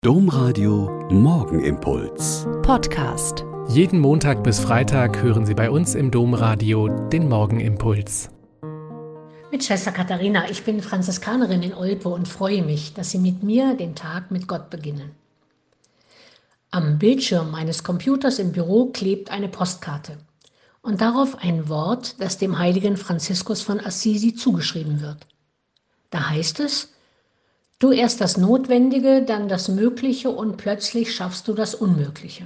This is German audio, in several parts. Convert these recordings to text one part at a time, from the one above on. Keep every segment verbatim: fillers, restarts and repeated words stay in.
Domradio Morgenimpuls. Podcast. Jeden Montag bis Freitag hören Sie bei uns im Domradio den Morgenimpuls. Mit Schwester Katharina, ich bin Franziskanerin in Olpe und freue mich, dass Sie mit mir den Tag mit Gott beginnen. Am Bildschirm meines Computers im Büro klebt eine Postkarte und darauf ein Wort, das dem heiligen Franziskus von Assisi zugeschrieben wird. Da heißt es: Du erst das Notwendige, dann das Mögliche und plötzlich schaffst du das Unmögliche.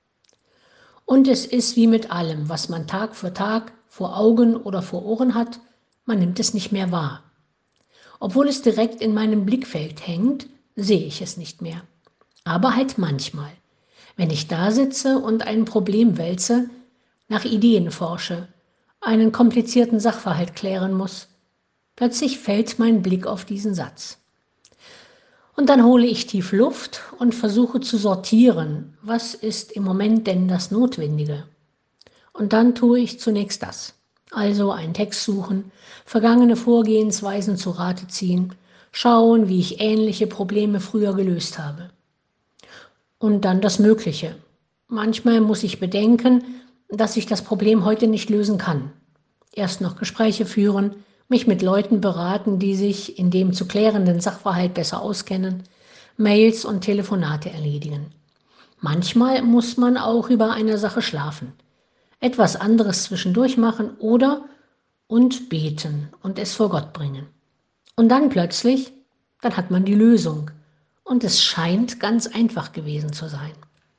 Und es ist wie mit allem, was man Tag für Tag vor Augen oder vor Ohren hat, man nimmt es nicht mehr wahr. Obwohl es direkt in meinem Blickfeld hängt, sehe ich es nicht mehr. Aber halt manchmal, wenn ich da sitze und ein Problem wälze, nach Ideen forsche, einen komplizierten Sachverhalt klären muss, plötzlich fällt mein Blick auf diesen Satz. Und dann hole ich tief Luft und versuche zu sortieren, was ist im Moment denn das Notwendige. Und dann tue ich zunächst das. Also einen Text suchen, vergangene Vorgehensweisen zu Rate ziehen, schauen, wie ich ähnliche Probleme früher gelöst habe. Und dann das Mögliche. Manchmal muss ich bedenken, dass ich das Problem heute nicht lösen kann. Erst noch Gespräche führen, mich mit Leuten beraten, die sich in dem zu klärenden Sachverhalt besser auskennen, Mails und Telefonate erledigen. Manchmal muss man auch über eine Sache schlafen, etwas anderes zwischendurch machen oder und beten und es vor Gott bringen. Und dann plötzlich, dann hat man die Lösung und es scheint ganz einfach gewesen zu sein.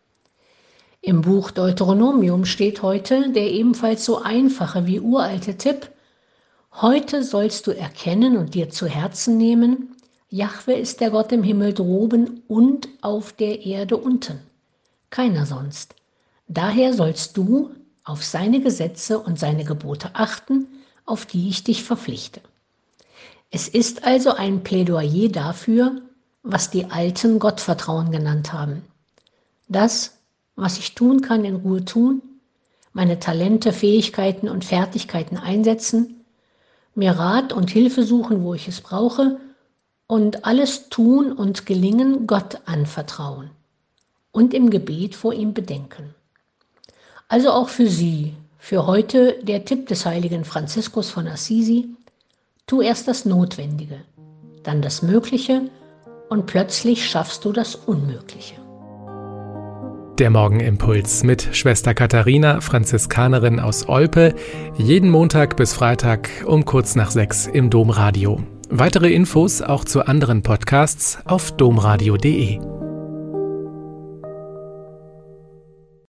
Im Buch Deuteronomium steht heute der ebenfalls so einfache wie uralte Tipp: Heute sollst du erkennen und dir zu Herzen nehmen, Jahwe ist der Gott im Himmel droben und auf der Erde unten. Keiner sonst. Daher sollst du auf seine Gesetze und seine Gebote achten, auf die ich dich verpflichte. Es ist also ein Plädoyer dafür, was die Alten Gottvertrauen genannt haben. Das, was ich tun kann, in Ruhe tun, meine Talente, Fähigkeiten und Fertigkeiten einsetzen, mir Rat und Hilfe suchen, wo ich es brauche, und alles tun und gelingen Gott anvertrauen und im Gebet vor ihm bedenken. Also auch für Sie, für heute der Tipp des heiligen Franziskus von Assisi: Tu erst das Notwendige, dann das Mögliche und plötzlich schaffst du das Unmögliche. Der Morgenimpuls mit Schwester Katharina, Franziskanerin aus Olpe, jeden Montag bis Freitag um kurz nach sechs im Domradio. Weitere Infos auch zu anderen Podcasts auf domradio punkt de.